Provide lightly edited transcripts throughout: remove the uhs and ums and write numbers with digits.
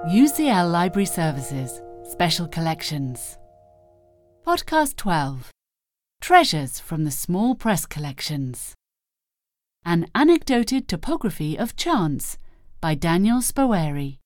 UCL Library Services, Special Collections. Podcast 12. Treasures from the Small Press Collections. An Anecdoted Topography of Chance by Daniel Spoeri.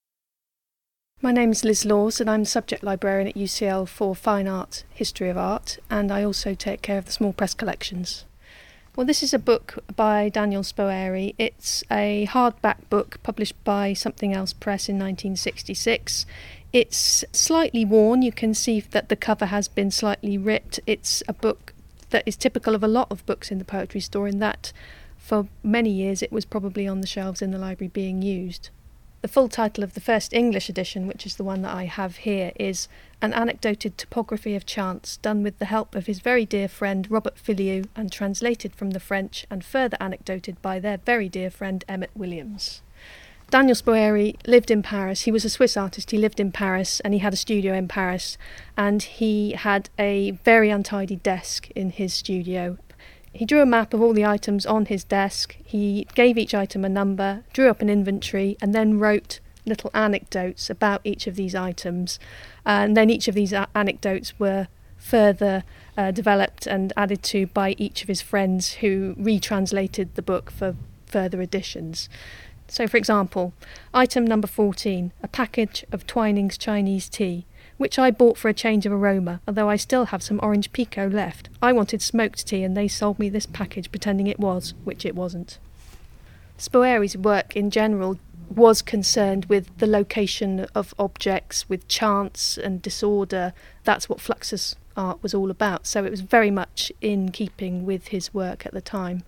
My name is Liz Laws and I'm Subject Librarian at UCL for Fine Art, History of Art, and I also take care of the Small Press Collections. Well, this is a book by Daniel Spoeri. It's a hardback book published by Something Else Press in 1966. It's slightly worn. You can see that the cover has been slightly ripped. It's a book that is typical of a lot of books in the poetry store in that for many years it was probably on the shelves in the library being used. The full title of the first English edition, which is the one that I have here, is An Anecdoted Topography of Chance, done with the help of his very dear friend Robert Filliou and translated from the French and further anecdoted by their very dear friend Emmett Williams. Daniel Spoeri lived in Paris. He was a Swiss artist. He lived in Paris and he had a studio in Paris, and he had a very untidy desk in his studio. He drew a map of all the items on his desk, he gave each item a number, drew up an inventory, and then wrote little anecdotes about each of these items. And then each of these anecdotes were further developed and added to by each of his friends who retranslated the book for further editions. So, for example, item number 14, a package of Twining's Chinese tea, which I bought for a change of aroma, although I still have some orange pekoe left. I wanted smoked tea and they sold me this package pretending it was, which it wasn't. Spoeri's work in general was concerned with the location of objects, with chance and disorder. That's what Fluxus art was all about, so it was very much in keeping with his work at the time.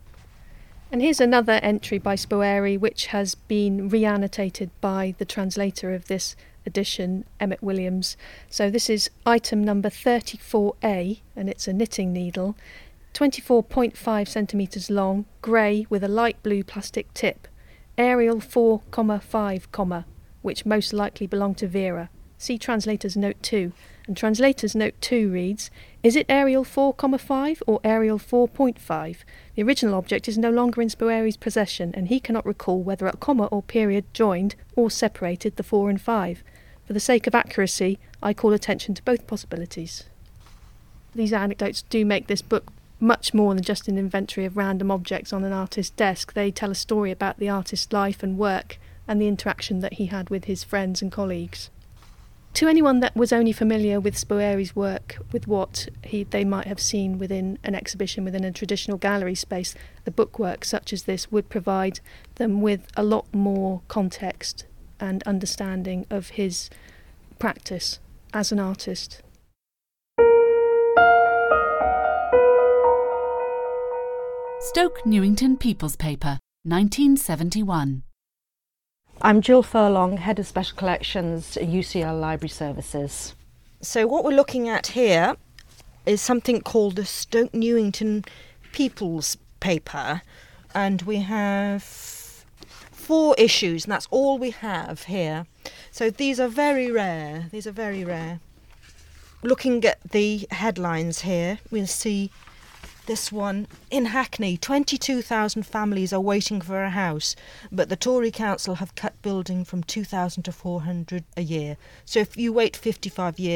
And here's another entry by Spoeri which has been re-annotated by the translator of this edition, Emmett Williams. So this is item number 34A, and it's a knitting needle, 24.5 centimetres long, grey with a light blue plastic tip, Arial 4,5, which most likely belonged to Vera. See Translator's Note 2. And Translator's Note 2 reads, is it Arial 4,5 or Arial 4.5? The original object is no longer in Spoeri's possession, and he cannot recall whether a comma or period joined or separated the 4 and 5. For the sake of accuracy, I call attention to both possibilities. These anecdotes do make this book much more than just an inventory of random objects on an artist's desk. They tell a story about the artist's life and work and the interaction that he had with his friends and colleagues. To anyone that was only familiar with Spoeri's work, with what they might have seen within an exhibition within a traditional gallery space, the bookwork such as this would provide them with a lot more context and understanding of his practice as an artist. Stoke Newington People's Paper, 1971. I'm Jill Furlong, Head of Special Collections at UCL Library Services. So what we're looking at here is something called the Stoke Newington People's Paper, and we have 4 issues, and that's all we have here. So these are very rare. Looking at the headlines here, we'll see this one. In Hackney, 22,000 families are waiting for a house, but the Tory council have cut building from 2,000 to 400 a year. So if you wait 55 years, ...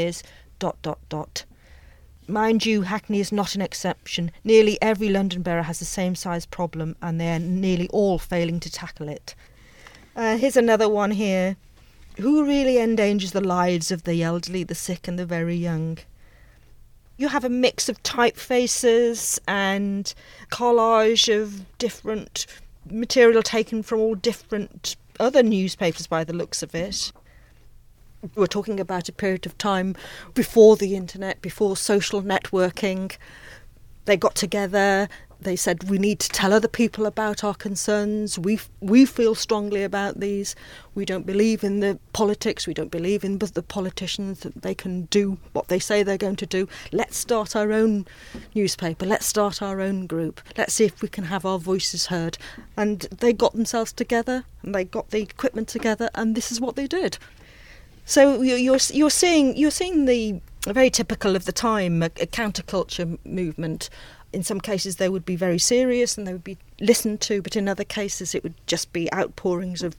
Mind you, Hackney is not an exception. Nearly every London borough has the same size problem, and they're nearly all failing to tackle it. Here's another one here. Who really endangers the lives of the elderly, the sick and the very young? You have a mix of typefaces and collage of different material taken from all different other newspapers by the looks of it. We're talking about a period of time before the internet, before social networking. They got together, they said, we need to tell other people about our concerns. We feel strongly about these. We don't believe in the politics. We don't believe in the politicians, that they can do what they say they're going to do. Let's start our own newspaper. Let's start our own group. Let's see if we can have our voices heard. And they got themselves together and they got the equipment together, and this is what they did. So you're seeing the very typical of the time, a counterculture movement. In some cases they would be very serious and they would be listened to, but in other cases it would just be outpourings of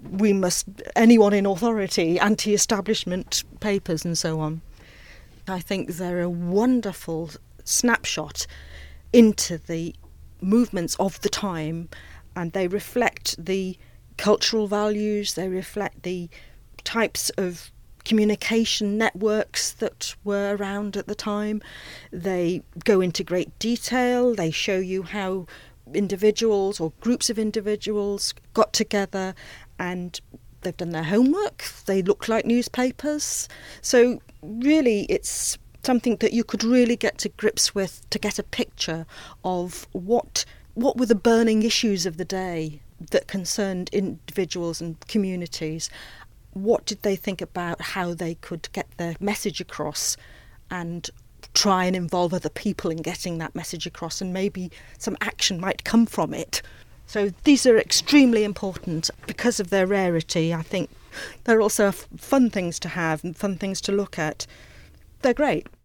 anyone in authority, anti-establishment papers and so on. I think they're a wonderful snapshot into the movements of the time, and they reflect the cultural values, they reflect the types of communication networks that were around at the time. They go into great detail, they show you how individuals or groups of individuals got together and they've done their homework, they look like newspapers. So really it's something that you could really get to grips with to get a picture of what were the burning issues of the day that concerned individuals and communities. What did they think about how they could get their message across and try and involve other people in getting that message across, and maybe some action might come from it. So these are extremely important because of their rarity. I think they're also fun things to have and fun things to look at. They're great.